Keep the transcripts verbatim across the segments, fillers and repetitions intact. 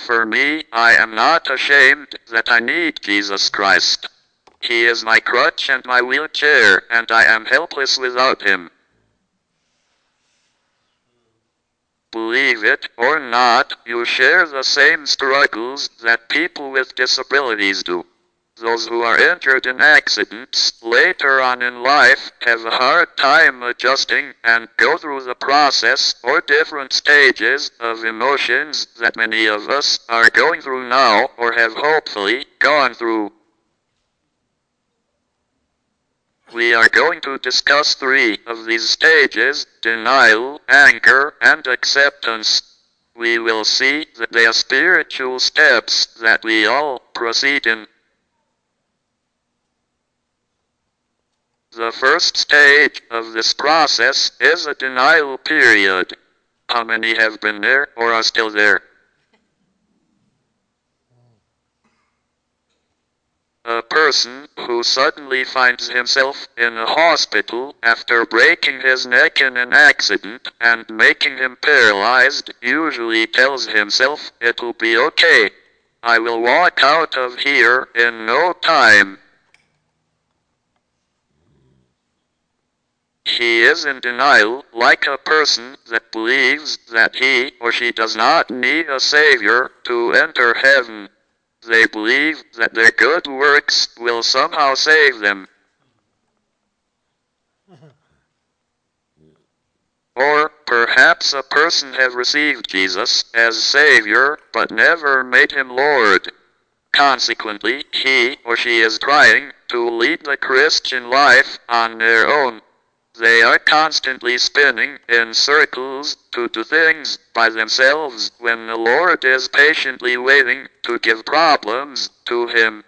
for me, I am not ashamed that I need Jesus Christ. He is my crutch and my wheelchair, and I am helpless without him. Believe it or not, you share the same struggles that people with disabilities do. Those who are injured in accidents later on in life have a hard time adjusting and go through the process or different stages of emotions that many of us are going through now or have hopefully gone through. We are going to discuss three of these stages: denial, anger, and acceptance. We will see that they are spiritual steps that we all proceed in. The first stage of this process is a denial period. How many have been there or are still there? A person who suddenly finds himself in a hospital after breaking his neck in an accident and making him paralyzed usually tells himself, "It'll be okay. I will walk out of here in no time." He is in denial, like a person that believes that he or she does not need a savior to enter heaven. They believe that their good works will somehow save them. Or perhaps a person has received Jesus as Savior but never made him Lord. Consequently, he or she is trying to lead the Christian life on their own. They are constantly spinning in circles to do things by themselves when the Lord is patiently waiting to give problems to him.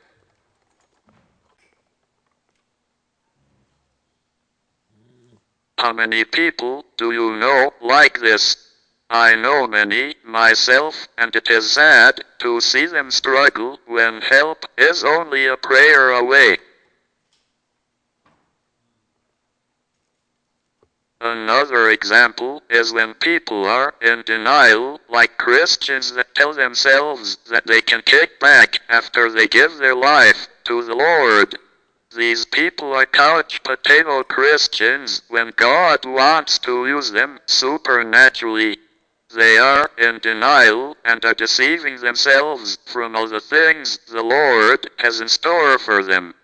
How many people do you know like this? I know many myself, and it is sad to see them struggle when help is only a prayer away. Another example is when people are in denial, like Christians that tell themselves that they can kick back after they give their life to the Lord. These people are couch potato Christians when God wants to use them supernaturally. They are in denial and are deceiving themselves from all the things the Lord has in store for them.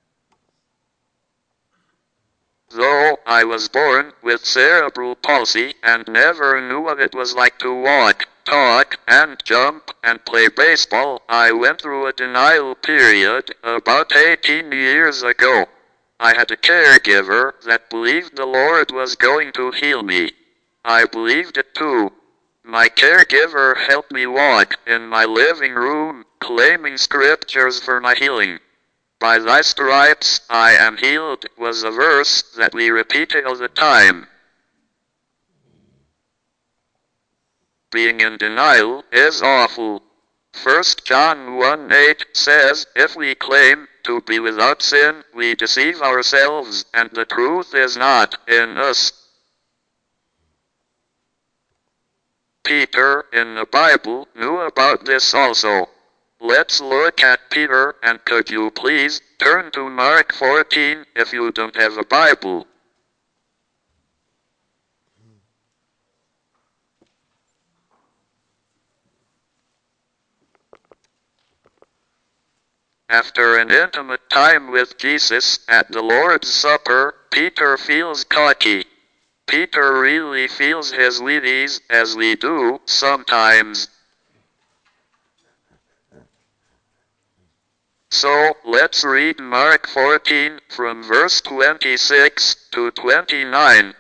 Though I was born with cerebral palsy and never knew what it was like to walk, talk, and jump, and play baseball, I went through a denial period about eighteen years ago. I had a caregiver that believed the Lord was going to heal me. I believed it too. My caregiver helped me walk in my living room, claiming scriptures for my healing. "By thy stripes I am healed" was a verse that we repeated all the time. Being in denial is awful. First John one eight says, "If we claim to be without sin, we deceive ourselves, and the truth is not in us." Peter in the Bible knew about this also. Let's look at Peter, and could you please turn to Mark fourteen if you don't have a Bible. After an intimate time with Jesus at the Lord's Supper, Peter feels cocky. Peter really feels his Wheaties, as we do sometimes. So, let's read Mark fourteen from verse twenty-six to twenty-nine.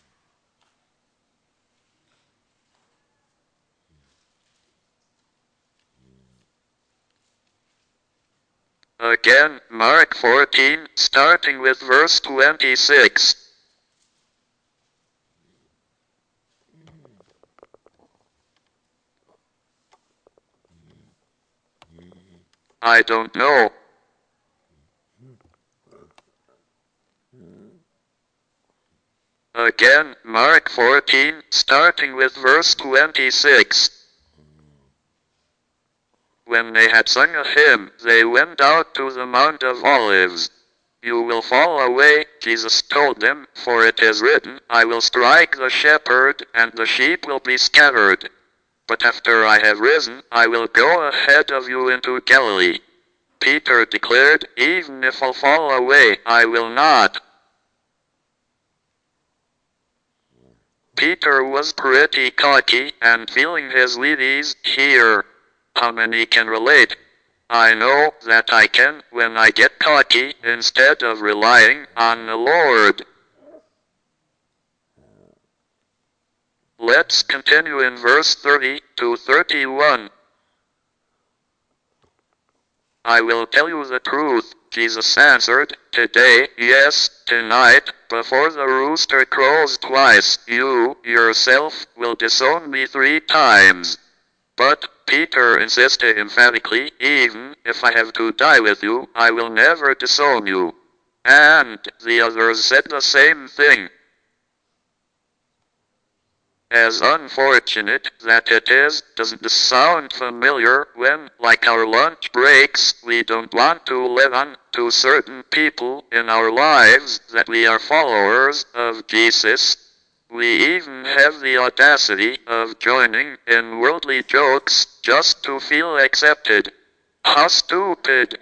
Again, Mark fourteen, starting with verse twenty-six. I don't know. Again, Mark fourteen, starting with verse twenty-six. when they had sung a hymn, they went out to the Mount of Olives. You will fall away, Jesus told them, for it is written, I will strike the shepherd, and the sheep will be scattered. But after I have risen, I will go ahead of you into Galilee. Peter declared, even if I fall away, I will not. Peter was pretty cocky and feeling his leadies here. How many can relate? I know that I can when I get cocky instead of relying on the Lord. Let's continue in verse thirty to thirty-one. I will tell you the truth, Jesus answered, today, yes, tonight, before the rooster crows twice, you, yourself, will disown me three times. But Peter insisted emphatically, even if I have to die with you, I will never disown you. And the others said the same thing. As unfortunate that it is, doesn't this sound familiar when, like our lunch breaks, we don't want to let on to certain people in our lives that we are followers of Jesus? We even have the audacity of joining in worldly jokes just to feel accepted. How stupid!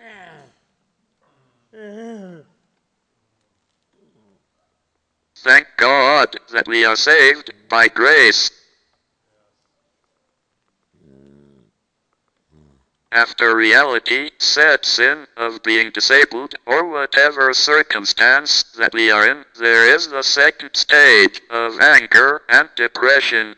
Thank God that we are saved by grace. After reality sets in of being disabled or whatever circumstance that we are in, there is the second stage of anger and depression.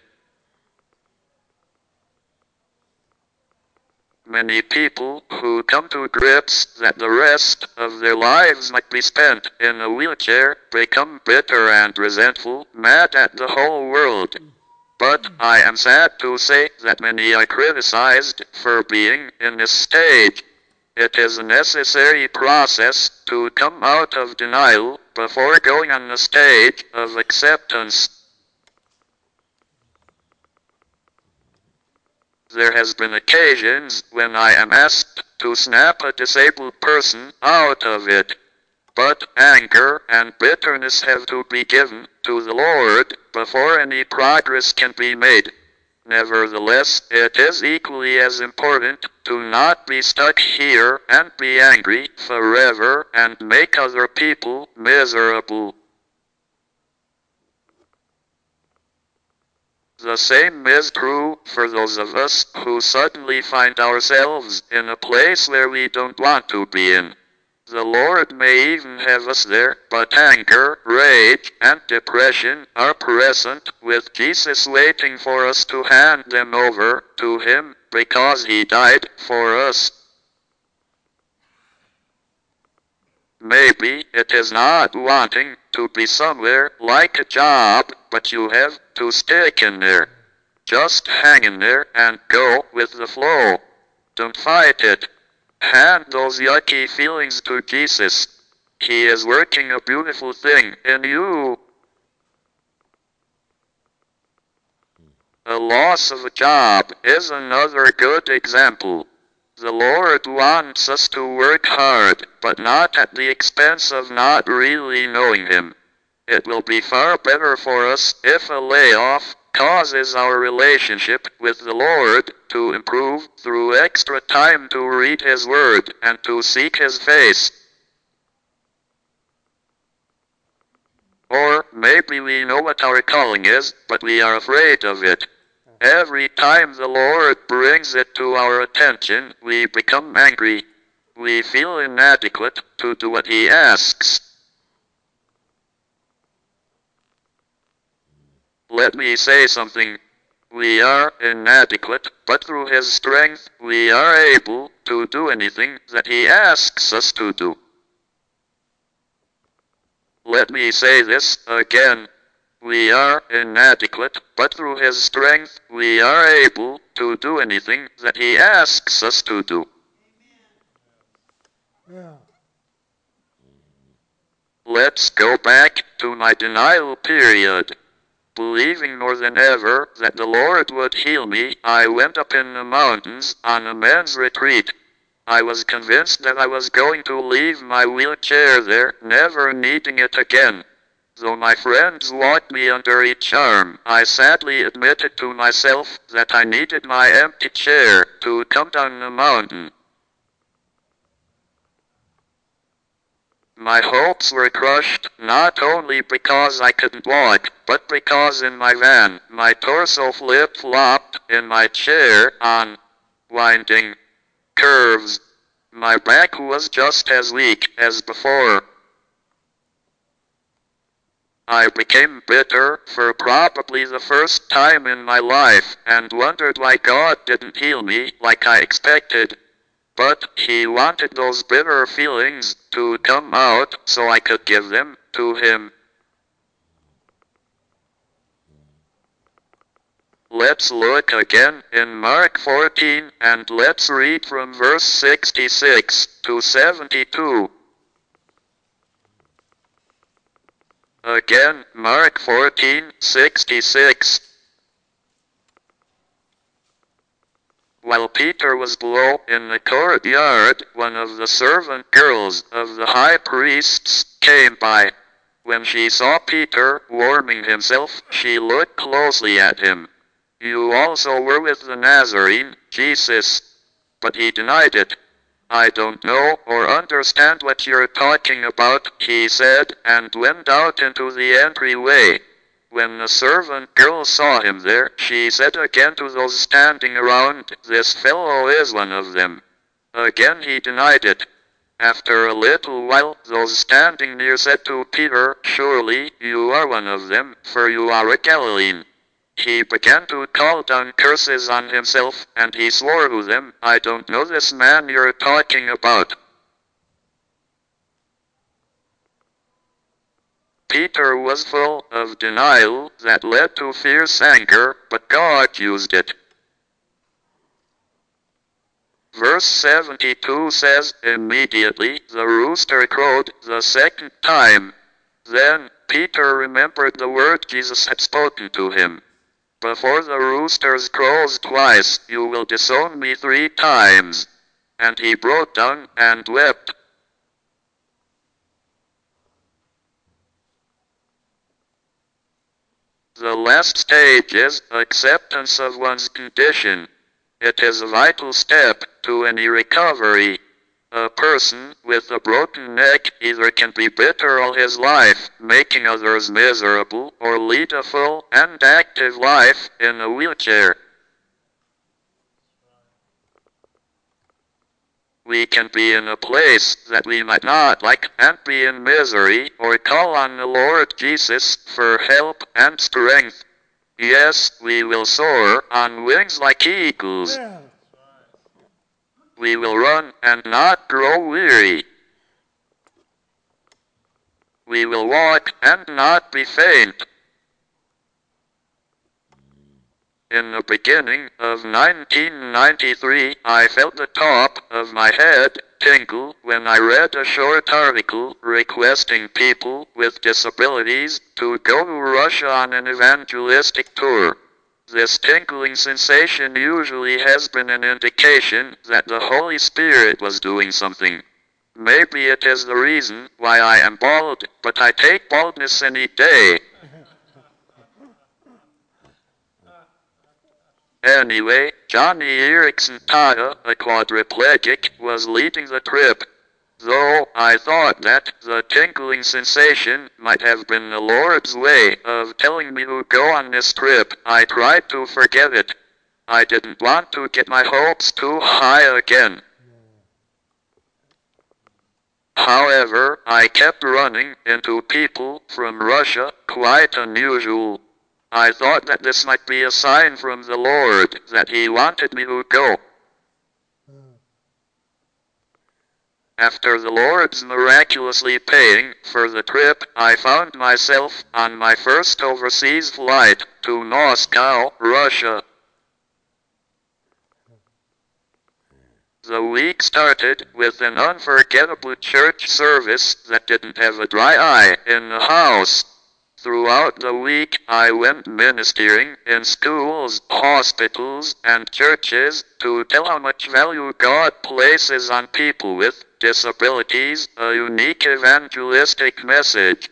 Many people who come to grips that the rest of their lives might be spent in a wheelchair become bitter and resentful, mad at the whole world. But I am sad to say that many are criticized for being in this stage. It is a necessary process to come out of denial before going on the stage of acceptance. There has been occasions when I am asked to snap a disabled person out of it. But anger and bitterness have to be given to the Lord before any progress can be made. Nevertheless, it is equally as important to not be stuck here and be angry forever and make other people miserable. The same is true for those of us who suddenly find ourselves in a place where we don't want to be in. The Lord may even have us there, but anger, rage, and depression are present, with Jesus waiting for us to hand them over to Him because He died for us. Maybe it is not wanting to be somewhere like a job, but you have to stick in there. Just hang in there and go with the flow. Don't fight it. Hand those yucky feelings to Jesus. He is working a beautiful thing in you. A loss of a job is another good example. The Lord wants us to work hard, but not at the expense of not really knowing Him. It will be far better for us if a layoff causes our relationship with the Lord to improve through extra time to read His Word and to seek His face. Or maybe we know what our calling is, but we are afraid of it. Every time the Lord brings it to our attention, we become angry. We feel inadequate to do what He asks. Let me say something. We are inadequate, but through His strength, we are able to do anything that He asks us to do. Let me say this again. We are inadequate, but through His strength, we are able to do anything that He asks us to do. Yeah. Let's go back to my denial period. believing more than ever that the Lord would heal me, I went up in the mountains on a men's retreat. I was convinced that I was going to leave my wheelchair there, never needing it again. Though my friends walked me under each arm, I sadly admitted to myself that I needed my empty chair to come down the mountain. My hopes were crushed, not only because I couldn't walk, but because in my van, my torso flip-flopped in my chair on winding curves. My back was just as weak as before. I became bitter for probably the first time in my life and wondered why God didn't heal me like I expected. But He wanted those bitter feelings to come out so I could give them to Him. Let's look again in Mark fourteen and let's read from verse sixty-six to seventy-two. Again, Mark fourteen, sixty-six. While Peter was below in the courtyard, one of the servant girls of the high priests came by. When she saw Peter warming himself, she looked closely at him. "You also were with the Nazarene, Jesus." But he denied it. "I don't know or understand what you're talking about," he said, and went out into the entryway. When the servant girl saw him there, she said again to those standing around, "This fellow is one of them." Again he denied it. After a little while, those standing near said to Peter, "Surely you are one of them, for you are a Galilean." He began to call down curses on himself, and he swore to them, "I don't know this man you're talking about." Peter was full of denial that led to fierce anger, but God used it. Verse seventy-two says, "Immediately the rooster crowed the second time. Then Peter remembered the word Jesus had spoken to him. 'Before the roosters crows twice, you will disown me three times.' And he broke down and wept." The last stage is acceptance of one's condition. It is a vital step to any recovery. A person with a broken neck either can be bitter all his life, making others miserable, or lead a full and active life in a wheelchair. We can be in a place that we might not like and be in misery, or call on the Lord Jesus for help and strength. Yes, we will soar on wings like eagles. We will run and not grow weary. We will walk and not be faint. In the beginning of nineteen ninety-three, I felt the top of my head tingle when I read a short article requesting people with disabilities to go to Russia on an evangelistic tour. This tingling sensation usually has been an indication that the Holy Spirit was doing something. Maybe it is the reason why I am bald, but I take baldness any day. Anyway, Johnny Erickson Tata, a quadriplegic, was leading the trip. Though I thought that the tingling sensation might have been the Lord's way of telling me to go on this trip, I tried to forget it. I didn't want to get my hopes too high again. However, I kept running into people from Russia, quite unusual. I thought that this might be a sign from the Lord that He wanted me to go. After the Lord's miraculously paying for the trip, I found myself on my first overseas flight to Moscow, Russia. The week started with an unforgettable church service that didn't have a dry eye in the house. Throughout the week, I went ministering in schools, hospitals, and churches to tell how much value God places on people with disabilities, a unique evangelistic message.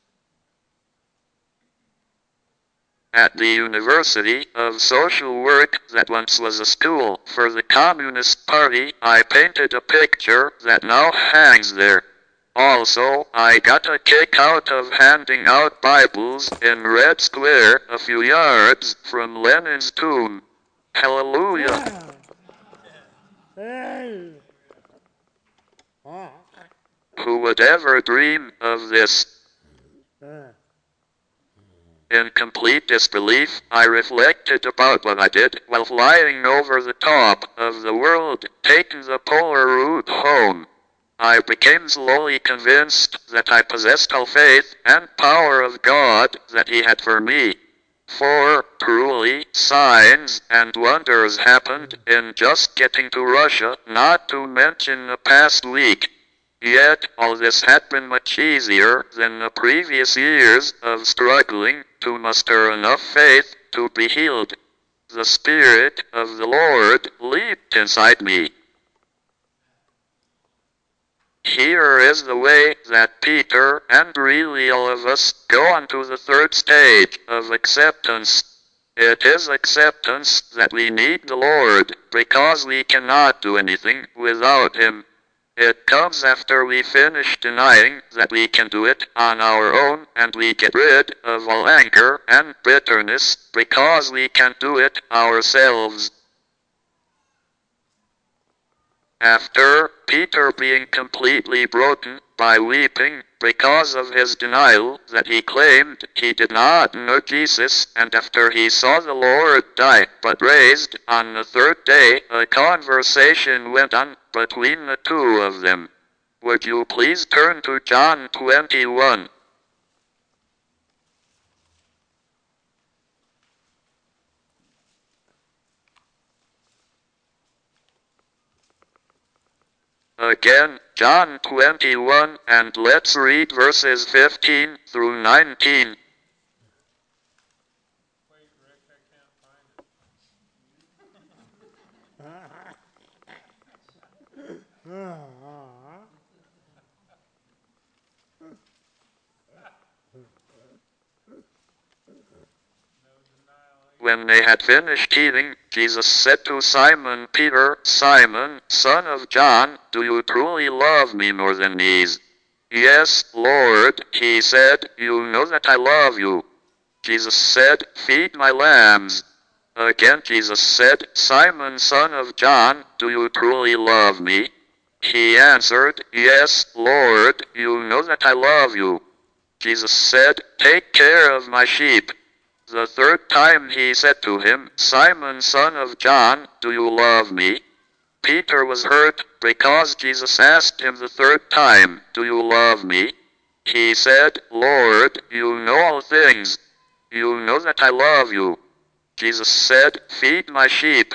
At the University of Social Work that once was a school for the Communist Party, I painted a picture that now hangs there. Also, I got a kick out of handing out Bibles in Red Square a few yards from Lenin's tomb. Hallelujah! Who would ever dream of this? In complete disbelief, I reflected about what I did while flying over the top of the world, taking the polar route home. I became slowly convinced that I possessed all faith and power of God that He had for me. For, truly, signs and wonders happened in just getting to Russia, not to mention the past week. Yet, all this had been much easier than the previous years of struggling to muster enough faith to be healed. The Spirit of the Lord leaped inside me. Here is the way that Peter, and really all of us, go on to the third stage of acceptance. It is acceptance that we need the Lord, because we cannot do anything without Him. It comes after we finish denying that we can do it on our own, and we get rid of all anger and bitterness because we can't do it ourselves. After Peter being completely broken by weeping because of his denial that he claimed he did not know Jesus, and after he saw the Lord die but raised on the third day, a conversation went on between the two of them. Would you please turn to John twenty-one? Again, John twenty-one, and let's read verses fifteen through nineteen. Wait, Rick, I can't find it. When they had finished eating, Jesus said to Simon Peter, Simon, son of John, do you truly love me more than these? Yes, Lord, he said, you know that I love you. Jesus said, feed my lambs. Again Jesus said, Simon, son of John, do you truly love me? He answered, yes, Lord, you know that I love you. Jesus said, take care of my sheep. The third time he said to him, Simon, son of John, do you love me? Peter was hurt because Jesus asked him the third time, do you love me? He said, Lord, you know all things. You know that I love you. Jesus said, feed my sheep.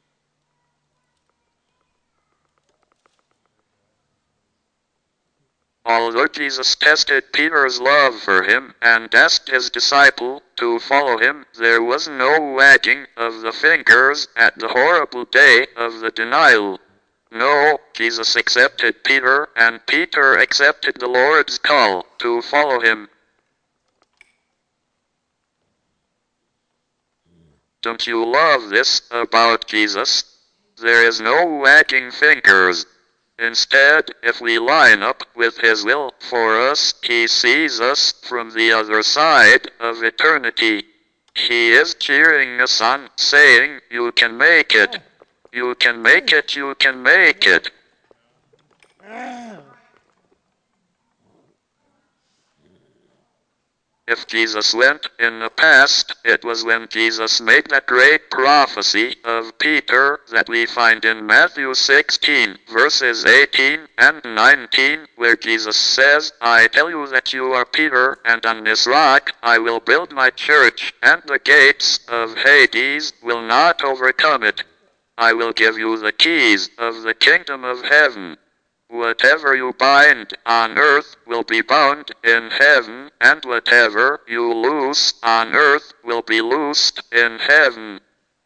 Although Jesus tested Peter's love for him and asked his disciple to follow him, there was no wagging of the fingers at the horrible day of the denial. No, Jesus accepted Peter, and Peter accepted the Lord's call to follow him. Don't you love this about Jesus? There is no wagging fingers. Instead, if we line up with His will for us, He sees us from the other side of eternity. He is cheering us on, saying, you can make it. You can make it, you can make it. If Jesus went in the past, it was when Jesus made that great prophecy of Peter that we find in Matthew sixteen, verses eighteen and nineteen, where Jesus says, I tell you that you are Peter, and on this rock I will build my church, and the gates of Hades will not overcome it. I will give you the keys of the kingdom of heaven. Whatever you bind on earth will be bound in heaven, and whatever you loose on earth will be loosed in heaven.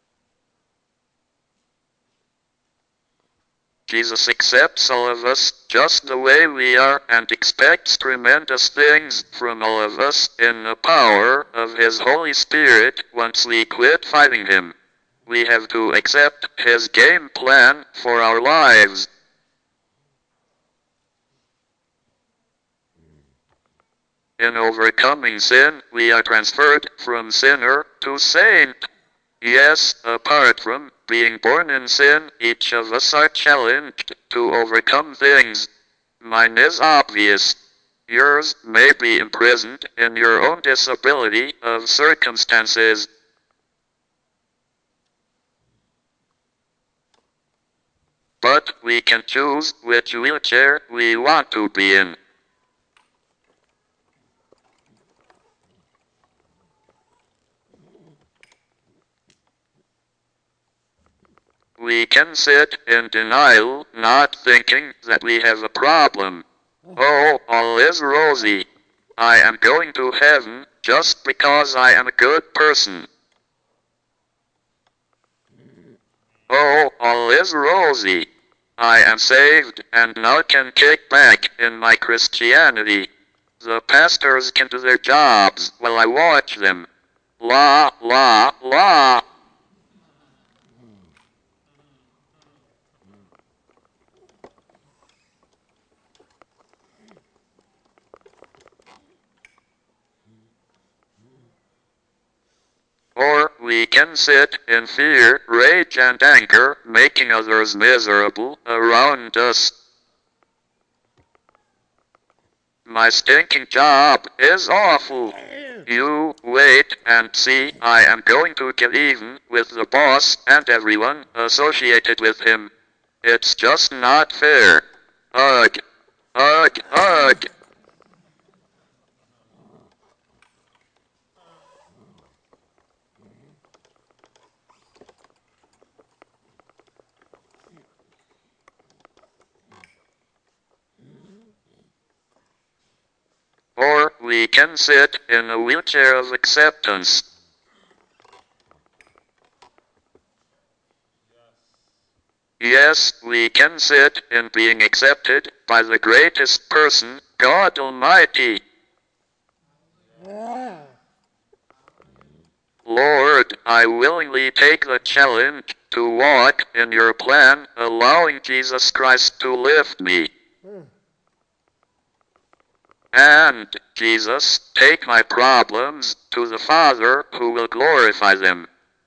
Jesus accepts all of us just the way we are and expects tremendous things from all of us in the power of His Holy Spirit once we quit fighting Him. We have to accept His game plan for our lives. In overcoming sin, we are transferred from sinner to saint. Yes, apart from being born in sin, each of us are challenged to overcome things. Mine is obvious. Yours may be imprisoned in your own disability of circumstances. But we can choose which wheelchair we want to be in. We can sit in denial, not thinking that we have a problem. Oh, all is rosy. I am going to heaven just because I am a good person. Oh, all is rosy. I am saved and now can kick back in my Christianity. The pastors can do their jobs while I watch them. La, la, la. Or we can sit in fear, rage, and anger, making others miserable around us. My stinking job is awful. You wait and see. I am going to get even with the boss and everyone associated with him. It's just not fair. Ugh. Ugh. Ugh. Or we can sit in a wheelchair of acceptance. Yes, we can sit in being accepted by the greatest person, God Almighty. Lord, I willingly take the challenge to walk in your plan, allowing Jesus Christ to lift me. And, Jesus, take my problems to the Father who will glorify them.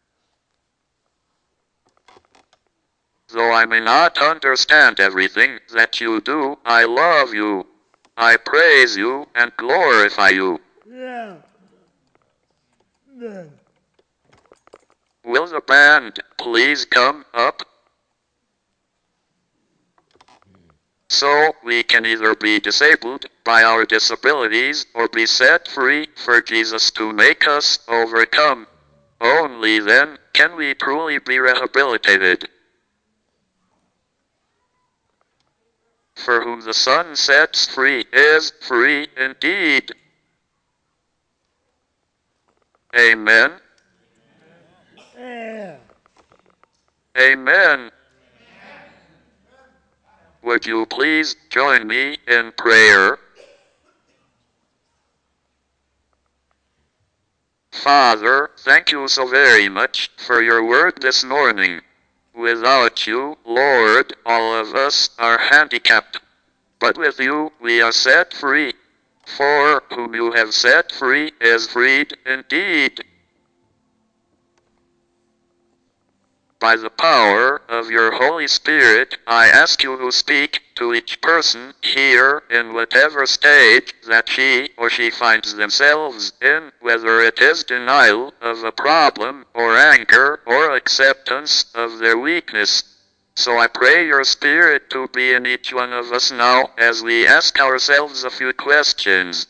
Though I may not understand everything that you do, I love you. I praise you and glorify you. Yeah. Then. Will the band please come up? So, we can either be disabled by our disabilities or be set free for Jesus to make us overcome. Only then can we truly be rehabilitated. For whom the Son sets free is free indeed. Amen. Yeah. Amen. Would you please join me in prayer? Father, thank you so very much for your word this morning. Without you, Lord, all of us are handicapped. But with you, we are set free. For whom you have set free is freed indeed. By the power of your Holy Spirit, I ask you to speak to each person here in whatever stage that she or she finds themselves in, whether it is denial of a problem or anger or acceptance of their weakness. So I pray your Spirit to be in each one of us now as we ask ourselves a few questions.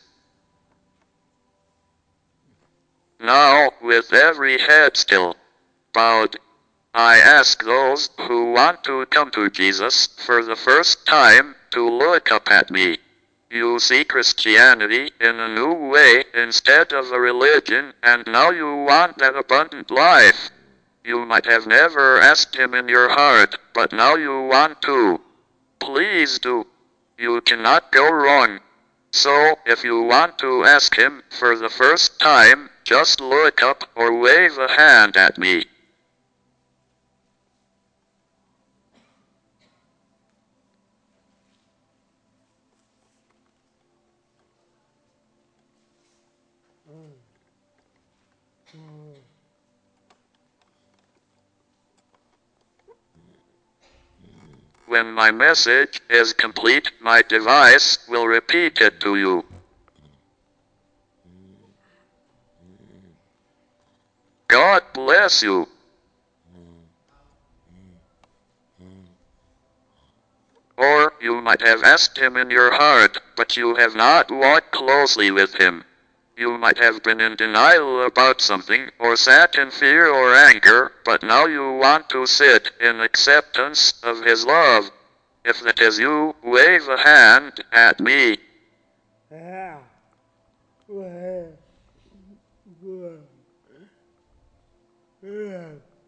Now, with every head still bowed, I ask those who want to come to Jesus for the first time to look up at me. You see Christianity in a new way instead of a religion, and now you want that abundant life. You might have never asked him in your heart, but now you want to. Please do. You cannot go wrong. So, if you want to ask him for the first time, just look up or wave a hand at me. When my message is complete, my device will repeat it to you. God bless you. Or you might have asked him in your heart, but you have not walked closely with him. You might have been in denial about something, or sat in fear or anger, but now you want to sit in acceptance of his love. If that is you, wave a hand at me. Yeah. Well, good. Yeah.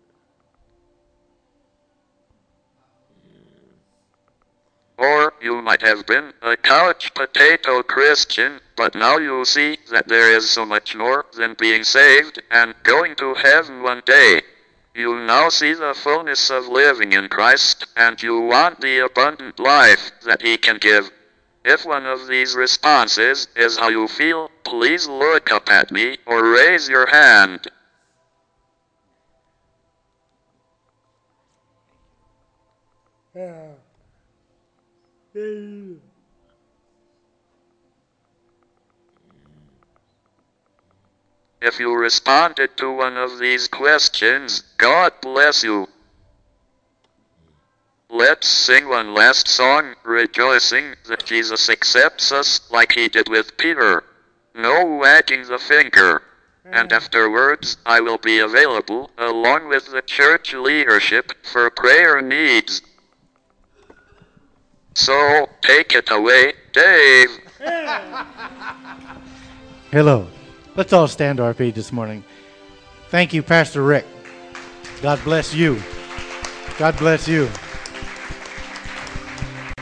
Or you might have been a couch potato Christian, but now you see that there is so much more than being saved and going to heaven one day. You now see the fullness of living in Christ, and you want the abundant life that he can give. If one of these responses is how you feel, please look up at me or raise your hand. Yeah. Yeah. If you responded to one of these questions, God bless you. Let's sing one last song, rejoicing that Jesus accepts us like he did with Peter. No wagging the finger. And afterwards, I will be available, along with the church leadership, for prayer needs. So, take it away, Dave. Hello. Let's all stand to our feet this morning. Thank you, Pastor Rick. God bless you. God bless you.